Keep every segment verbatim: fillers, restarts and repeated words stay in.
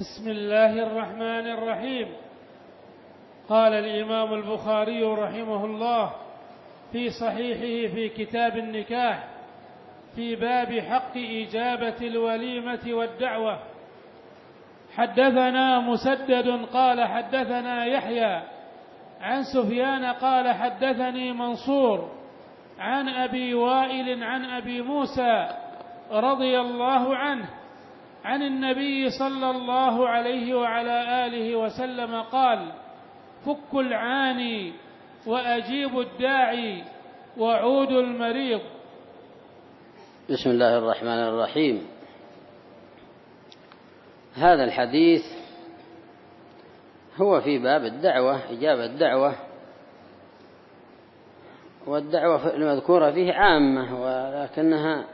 بسم الله الرحمن الرحيم. قال الإمام البخاري رحمه الله في صحيحه في كتاب النكاح في باب حق إجابة الوليمة والدعوة: حدثنا مسدد قال حدثنا يحيى عن سفيان قال حدثني منصور عن أبي وائل عن أبي موسى رضي الله عنه عن النبي صلى الله عليه وعلى آله وسلم قال: فكوا العاني وأجيبوا الداعي وعودوا المريض. بسم الله الرحمن الرحيم. هذا الحديث هو في باب الدعوة، إجابة الدعوة، والدعوة المذكورة فيه عامة، ولكنها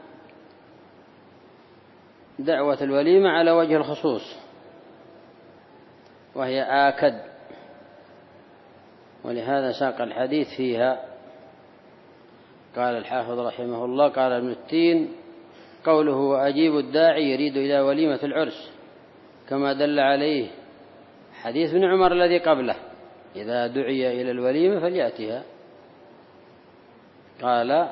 دعوة الوليمة على وجه الخصوص، وهي آكد، ولهذا ساق الحديث فيها. قال الحافظ رحمه الله: قال ابن التين: قوله وأجيب الداعي يريد إلى وليمة العرس، كما دل عليه حديث ابن عمر الذي قبله: إذا دعي إلى الوليمة فليأتها. قال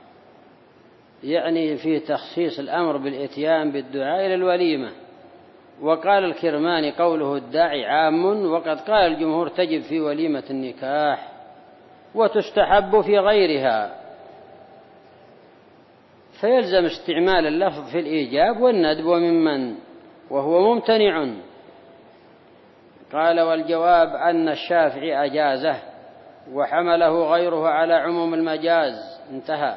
يعني في تخصيص الأمر بالإتيان بالدعاء إلى الوليمة. وقال الكرماني: قوله الداعي عام، وقد قال الجمهور تجب في وليمة النكاح وتستحب في غيرها، فيلزم استعمال اللفظ في الإيجاب والندب وممن وهو ممتنع. قال: والجواب أن الشافعي أجازه وحمله غيره على عموم المجاز. انتهى.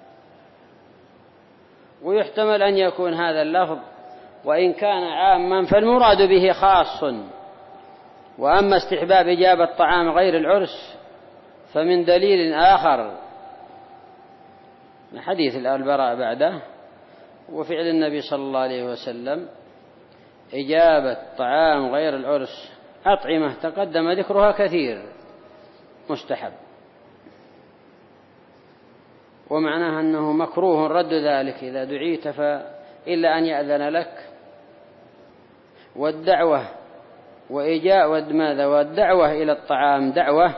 ويحتمل أن يكون هذا اللفظ وإن كان عاما فالمراد به خاص. وأما استحباب إجابة طعام غير العرس فمن دليل آخر، حديث البراء بعده، وفعل النبي صلى الله عليه وسلم إجابة طعام غير العرس أطعمة تقدم ذكرها كثير مستحب، ومعناها أنه مكروه رد ذلك إذا دعيت إلا أن يأذن لك. والدعوة وإجابة ماذا؟ والدعوة إلى الطعام دعوة،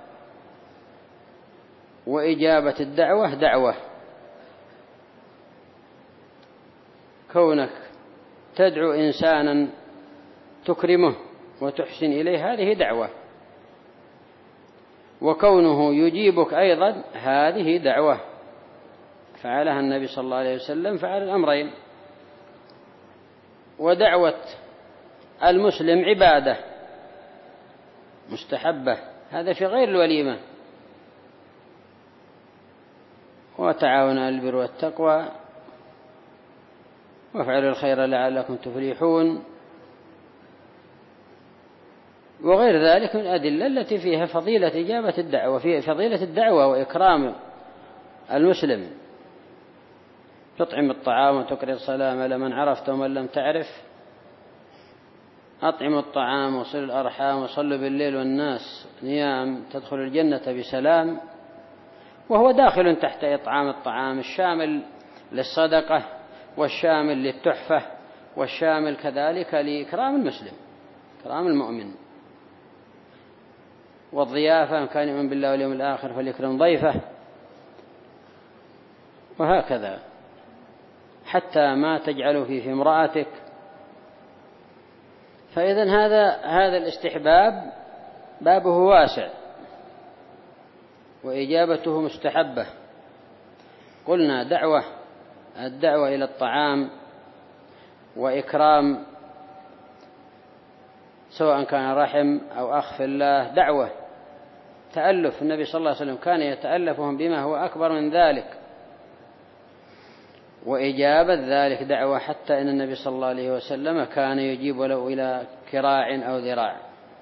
وإجابة الدعوة دعوة. كونك تدعو إنسانا تكرمه وتحسن إليه هذه دعوة، وكونه يجيبك أيضا هذه دعوة، فعلها النبي صلى الله عليه وسلم، فعل الأمرين. ودعوة المسلم عبادة مستحبة، هذا في غير الوليمة. وتعاون على البر والتقوى وافعلوا الخير لعلكم تفلحون، وغير ذلك من الأدلة التي فيها فضيلة إجابة الدعوة، فيها فضيلة الدعوة وإكرام المسلم. تطعم الطعام وتقري السلام لمن عرفت ومن لم تعرف، أطعموا الطعام وصلوا الأرحام وصلوا بالليل والناس نيام تدخل الجنة بسلام. وهو داخل تحت إطعام الطعام الشامل للصدقة والشامل للتحفة والشامل كذلك لإكرام المسلم، إكرام المؤمن. والضيافة من كان يؤمن بالله واليوم الآخر فليكرم ضيفه، وهكذا حتى ما تجعل في في امرأتك. فإذن هذا هذا الاستحباب بابه واسع، وإجابته مستحبة. قلنا دعوة، الدعوة إلى الطعام وإكرام، سواء كان رحم أو أخ في الله، دعوة تألف. النبي صلى الله عليه وسلم كان يتألفهم بما هو أكبر من ذلك، وإجابة ذلك دعوة، حتى إن النبي صلى الله عليه وسلم كان يجيب ولو إلى كراع أو ذراع.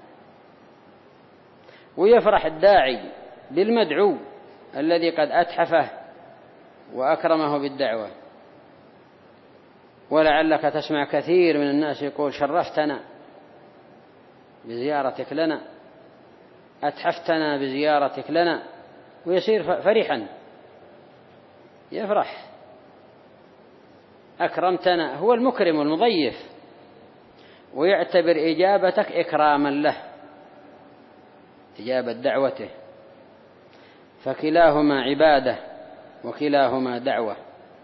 ويفرح الداعي بالمدعو الذي قد أتحفه وأكرمه بالدعوة. ولعلك تسمع كثير من الناس يقول: شرفتنا بزيارتك لنا، أتحفتنا بزيارتك لنا، ويصير فرحا، يفرح، أكرمتنا. هو المكرم والمضيف. ويعتبر إجابتك إكراما له، إجابة دعوته، فكلاهما عبادة وكلاهما دعوة.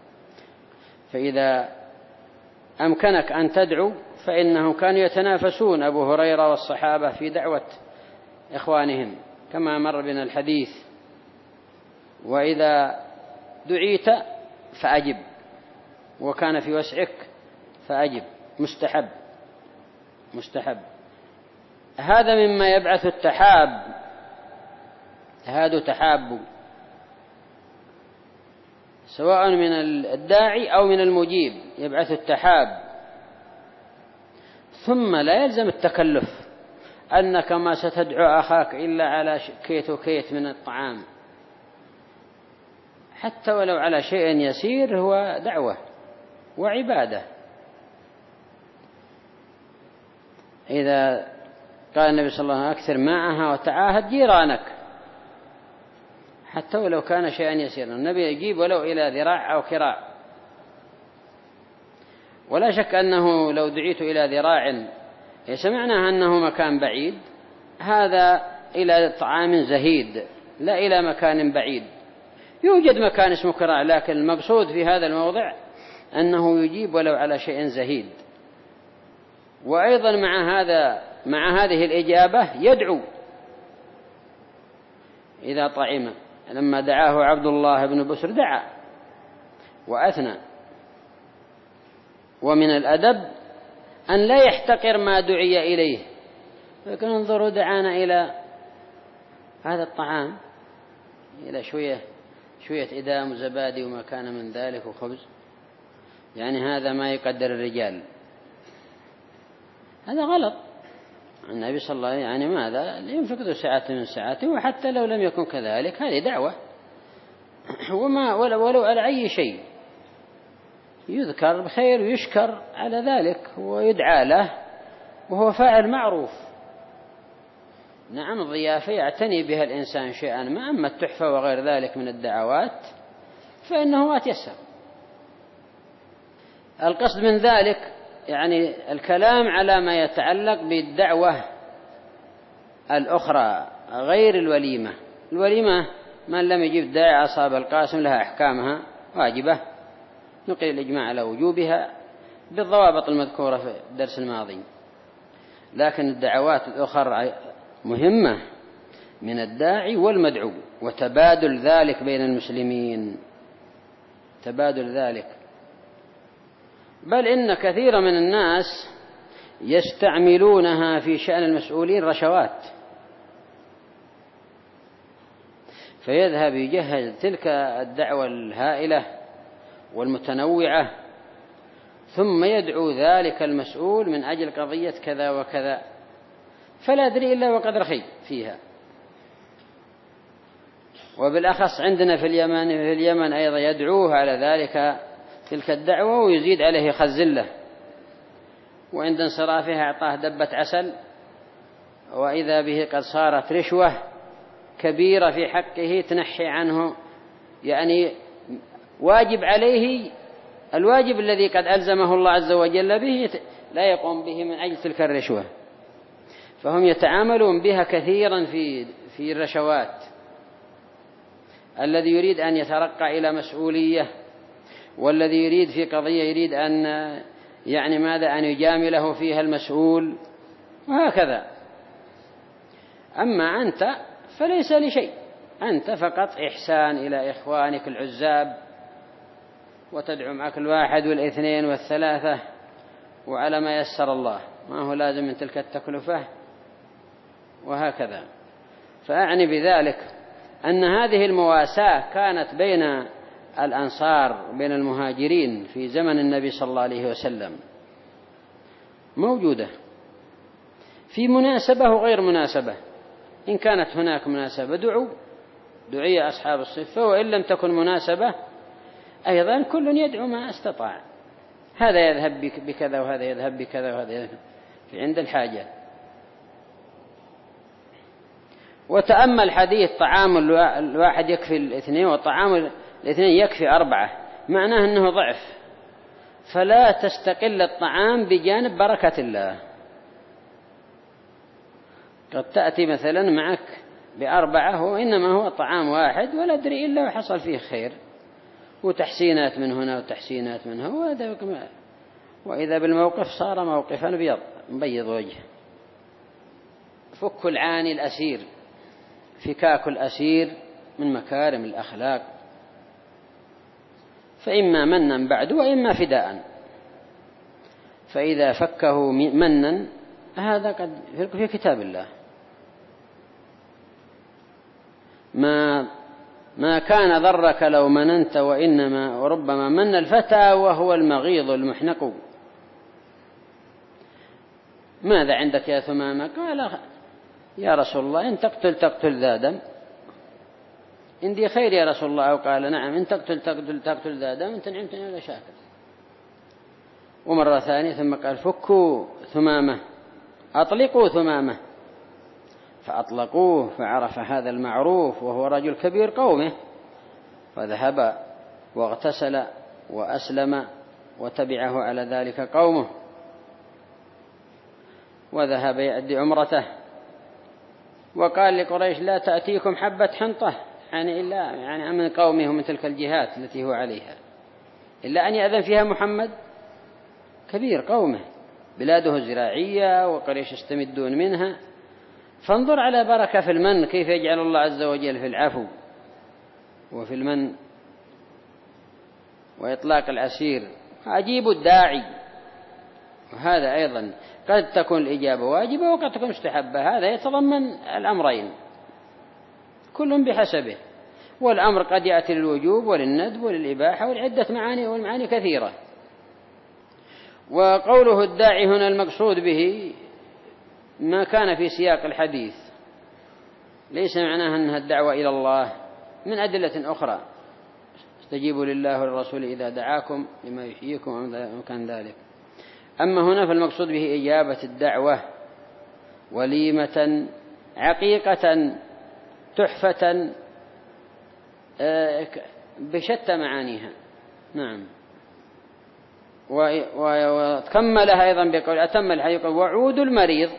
فإذا أمكنك أن تدعو، فإنهم كانوا يتنافسون أبو هريرة والصحابة في دعوة إخوانهم كما مر بنا الحديث. وإذا دعيت فأجب، وكان في وسعك فأجب، مستحب مستحب. هذا مما يبعث التحاب، هذا تحاب سواء من الداعي أو من المجيب، يبعث التحاب. ثم لا يلزم التكلف أنك ما ستدعو أخاك إلا على كيت وكيت من الطعام، حتى ولو على شيء يسير هو دعوة وعبادة. إذا قال النبي صلى الله عليه وسلم أكثر معها وتعاهد جيرانك، حتى ولو كان شيئا يسيرا، النبي يجيب ولو إلى ذراع أو كراع. ولا شك أنه لو دعيت إلى ذراع سمعناها أنه مكان بعيد، هذا إلى طعام زهيد لا إلى مكان بعيد. يوجد مكان اسمه كراع، لكن المقصود في هذا الموضع أنه يجيب ولو على شيء زهيد. وأيضا مع هذا مع هذه الإجابة يدعو إذا طعم. لما دعاه عبد الله بن بسر دعا وأثنى. ومن الأدب أن لا يحتقر ما دعي إليه، لكن انظروا دعانا إلى هذا الطعام، إلى شوية شوية إدام وزبادي وما كان من ذلك وخبز، يعني هذا ما يقدر الرجال، هذا غلط. النبي صلى الله عليه وسلم يعني ماذا ينفق ذو ساعة من ساعته، وحتى لو لم يكن كذلك هذه دعوة، وما ولو على أي شيء يذكر بخير ويشكر على ذلك ويدعى له وهو فاعل معروف. نعم الضيافة يعتني بها الإنسان شيئا ما، أما التحفة وغير ذلك من الدعوات فإنه ما تيسر. القصد من ذلك يعني الكلام على ما يتعلق بالدعوة الأخرى غير الوليمة. الوليمة من لم يجيب داعي أصاب القاسم لها أحكامها واجبة، نقل الإجماع على وجوبها بالضوابط المذكورة في الدرس الماضي. لكن الدعوات الأخرى مهمة من الداعي والمدعو، وتبادل ذلك بين المسلمين، تبادل ذلك. بل إن كثير من الناس يستعملونها في شأن المسؤولين رشوات، فيذهب يجهز تلك الدعوة الهائلة والمتنوعة، ثم يدعو ذلك المسؤول من أجل قضية كذا وكذا، فلا أدري إلا وقد رخي فيها. وبالأخص عندنا في اليمن في اليمن أيضا يدعوه على ذلك تلك الدعوة ويزيد عليه خزلة، وعند انصرافها أعطاه دبة عسل، وإذا به قد صارت رشوة كبيرة في حقه تنحي عنه، يعني واجب عليه الواجب الذي قد ألزمه الله عز وجل به لا يقوم به من أجل تلك الرشوة. فهم يتعاملون بها كثيرا في في الرشوات. الذي يريد أن يترقى إلى مسؤولية، والذي يريد في قضية يريد أن يعني ماذا أن يجامله فيها المسؤول، وهكذا. أما أنت فليس لشيء، أنت فقط إحسان إلى إخوانك العزاب، وتدعو معك الواحد والاثنين والثلاثة وعلى ما يسر الله، ما هو لازم من تلك التكلفة، وهكذا. فأعني بذلك أن هذه المواساة كانت بين الأنصار بين المهاجرين في زمن النبي صلى الله عليه وسلم موجودة في مناسبة وغير مناسبة. إن كانت هناك مناسبة دعوا دعي أصحاب الصفة، وإن لم تكن مناسبة أيضا كل يدعو ما استطاع، هذا يذهب بكذا وهذا يذهب بكذا وهذا يذهب في عند الحاجة. وتأمل حديث طعام الواحد يكفي الاثنين وطعام الاثنين يكفي أربعة، معناه أنه ضعف، فلا تستقل الطعام بجانب بركة الله، قد تأتي مثلا معك بأربعة وإنما هو طعام واحد ولا أدري إلا وحصل فيه خير وتحسينات من هنا وتحسينات من هنا، وإذا بالموقف صار موقفا بيض مبيض وجه. فك العاني الأسير، فكاك الأسير من مكارم الأخلاق، فإما منا بعد وإما فداء. فإذا فكه منا هذا قد في كتاب الله، ما ما كان ضرك لو مننت وإنما وربما من الفتى وهو المغيض المحنق. ماذا عندك يا ثمامة؟ قال يا رسول الله إن تقتل تقتل ذا دم، عندي خير يا رسول الله. أو قال نعم إن تقتل تقتل تقتل ذا دم أنت نعمت على شاكر. ومرة ثانية ثم قال فكوا ثمامة أطلقوا ثمامة، فأطلقوه فعرف هذا المعروف وهو رجل كبير قومه، فذهب واغتسل وأسلم وتبعه على ذلك قومه، وذهب يأدي عمرته. وقال لقريش لا تأتيكم حبة حنطة، يعني إلا يعني من قومه من تلك الجهات التي هو عليها، إلا أن يأذن فيها محمد كبير قومه، بلاده زراعية وقريش يستمدون منها. فانظر على بركة في المن، كيف يجعل الله عز وجل في العفو وفي المن وإطلاق الأسير. أجيب الداعي، وهذا أيضا قد تكون الإجابة واجبة وقد تكون مستحبة، هذا يتضمن الأمرين كل بحسبه، والأمر قد يأتي للوجوب وللندب وللإباحة والعدة معاني والمعاني كثيرة. وقوله الداعي هنا المقصود به ما كان في سياق الحديث، ليس معناها أنها الدعوة إلى الله، من أدلة أخرى استجيبوا لله والرسول إذا دعاكم لما يحييكم وكان ذلك. أما هنا فالمقصود به إجابة الدعوة وليمة عقيقة تحفة بشتى معانيها. نعم. وكملها أيضا بقول أتم الحديث وعود المريض،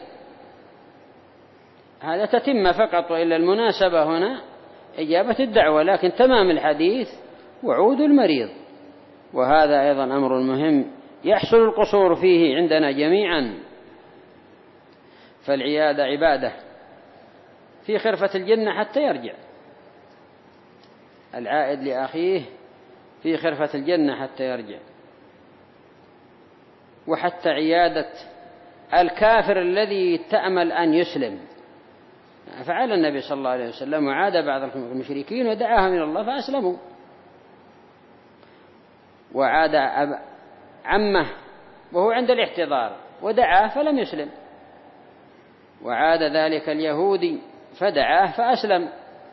هذا تتم فقط، وإلا المناسبة هنا إجابة الدعوة، لكن تمام الحديث وعود المريض. وهذا أيضا أمر مهم يحصل القصور فيه عندنا جميعا. فالعيادة عبادة، في خرفة الجنة حتى يرجع العائد لأخيه في خرفة الجنة حتى يرجع. وحتى عيادة الكافر الذي تأمل أن يسلم، فعل النبي صلى الله عليه وسلم وعاد بعض المشركين ودعاهم إلى الله فأسلموا، وعاد عمه وهو عند الاحتضار ودعاه فلم يسلم، وعاد ذلك اليهودي فدعاه فأسلم.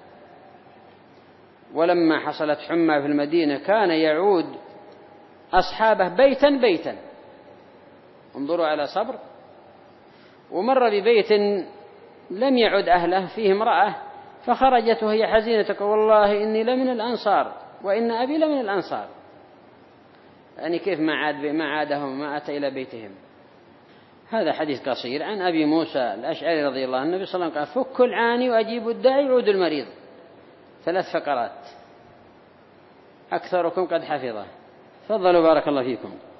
ولما حصلت حمى في المدينة كان يعود أصحابه بيتا بيتا، انظروا على صبر. ومر ببيت لم يعد أهله فيه امرأة فخرجت وهي حزينة والله إني لمن الأنصار وإن أبي لمن الأنصار، يعني كيف ما عاد ما عادهم ما أتى إلى بيتهم. هذا حديث قصير عن أبي موسى الأشعري رضي الله عنه، النبي صلى الله عليه وسلم قال فك العاني وأجيب الداعي وعود المريض، ثلاث فقرات أكثركم قد حفظه. تفضلوا بارك الله فيكم.